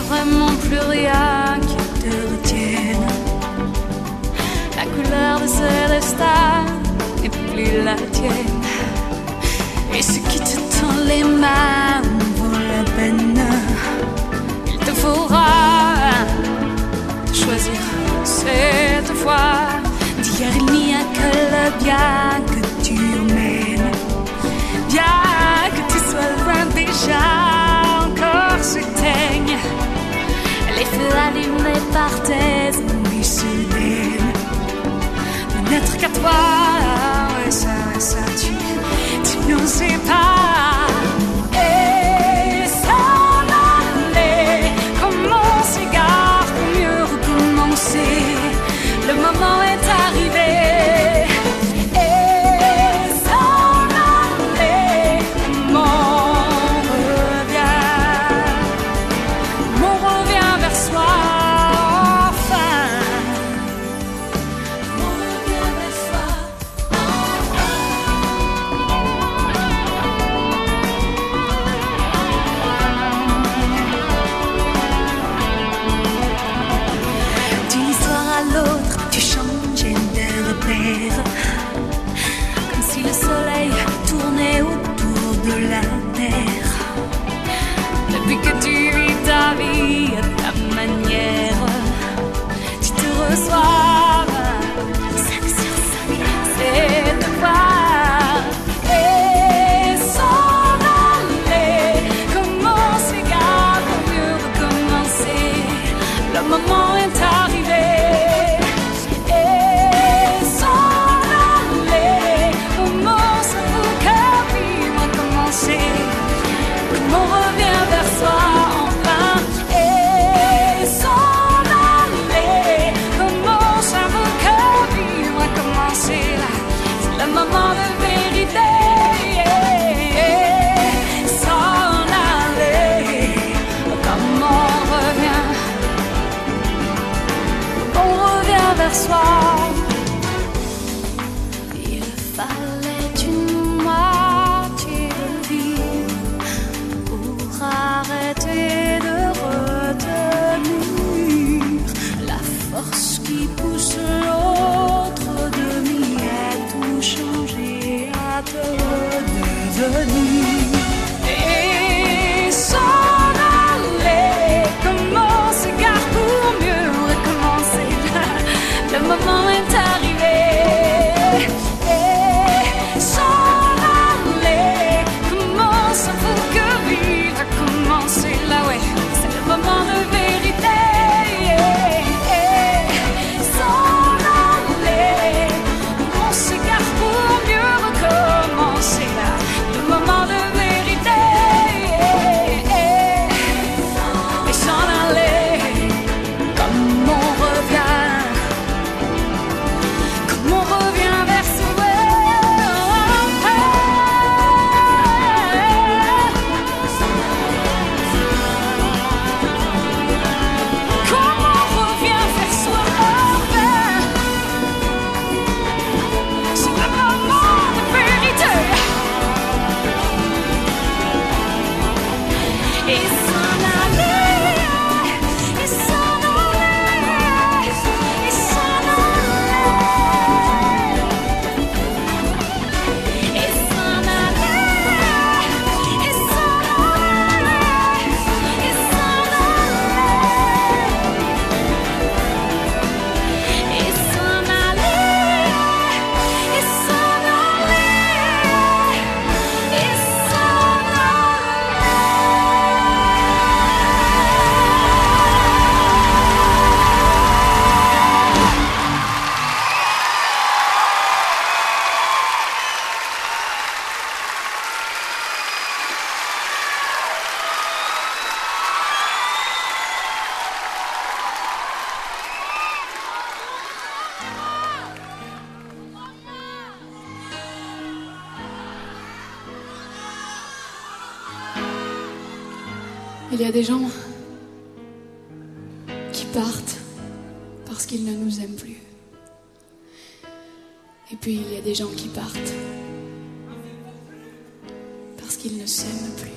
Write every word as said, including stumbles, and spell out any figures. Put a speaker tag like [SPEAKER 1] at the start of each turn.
[SPEAKER 1] vraiment plus rien qui te retienne. La couleur de ce destin n'est plus la tienne. Et ce qui te tend les mains vaut la peine. Il te faudra choisir cette fois. D'hier il n'y a que le bien que tu emmènes. Bien que tu sois loin déjà, encore s'éteignent les feux allumés par tes envies soudaines. Ne n'être qu'à toi, ouais ça, ouais ça, tu, tu n'en sais pas. Et s'en aller comme on s'égare pour mieux recommencer. Le moment est arrivé. Comme si le soleil tournait autour de la terre. Depuis que tu vis ta vie à ta manière, tu te reçois cinq sur cinq, c'est de voir. Et s'en aller, comment s'égare pour mieux recommencer. Le moment est arrivé. On revient vers soi enfin. Et s'en aller, comment j'avoue que vivre a commencé là. C'est le moment de vérité. S'en aller, comment on revient, on revient vers soi. Il fallait une moitié de vie pour arrêter de retenir la force qui pousse l'autre demi à tout changer, à te redevenir. Et s'en aller, comment s'égare pour mieux recommencer. Le moment est arrivé. Moment de vérité. S'en aller, on s'égare pour mieux recommencer là. Le moment de vérité. Et s'en aller, comme on revient, comme on revient vers soi.
[SPEAKER 2] Il y a des gens qui partent parce qu'ils ne nous aiment plus. Et puis il y a des gens qui partent parce qu'ils ne s'aiment plus.